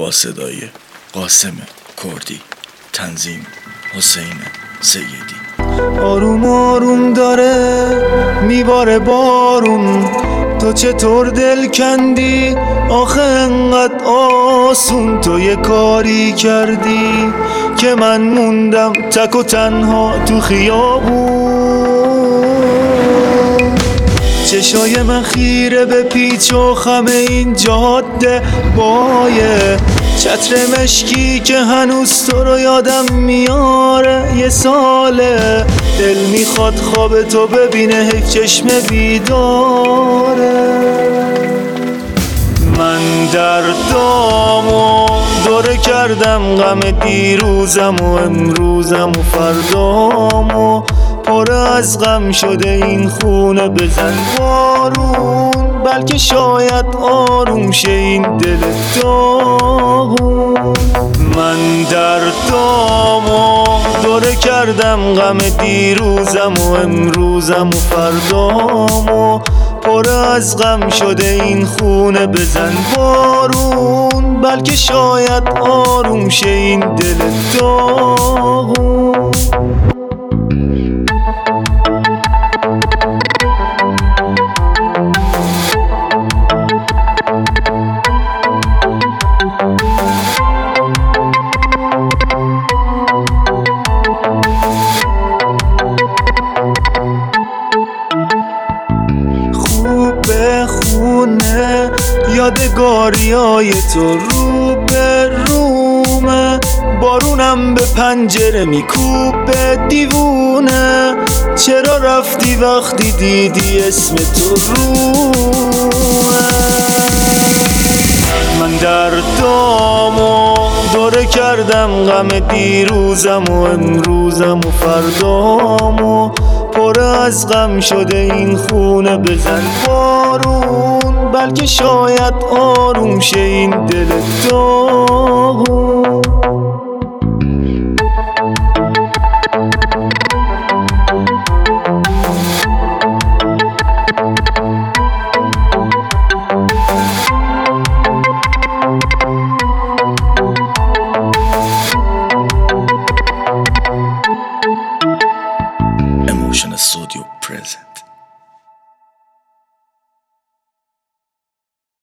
با صدای قاسم کردی، تنظیم حسین سیدی. آروم آروم داره میباره بارون، تو چطور دل کندی آخه انقدر آسون؟ تو یه کاری کردی که من موندم تک و تنها تو خیابون. چشای من خیره به پیچ و خم این جاده بایه، چتر مشکی که هنوز تو رو یادم میاره. یه ساله دل میخواد خواب تو ببینه، حیف چشم بیداره. من دردامو دوره کردم، غم دیروزم و امروزم و فردامو، پر از غم شده این خونه. بزن بارون بلکه شاید آروم شه این دل داغون. من دردامو دوره کردم، غم دیروزم و امروزم و فردامو، پر از غم شده این خونه. بزن بارون بلکه شاید آروم شه این دل داغون. خونه یادگاریای تو رو به رومه، بارونم به پنجره میکوبه دیوونه. چرا رفتی وقتی دیدی اسم تو رومه؟ من دردامو دوره کردم، غم دیروزم و امروزم و فردامو، پر از غم شده این خونه. بزن بارون بلکه شاید آروم شه این دل داغون. Emotion Studio present.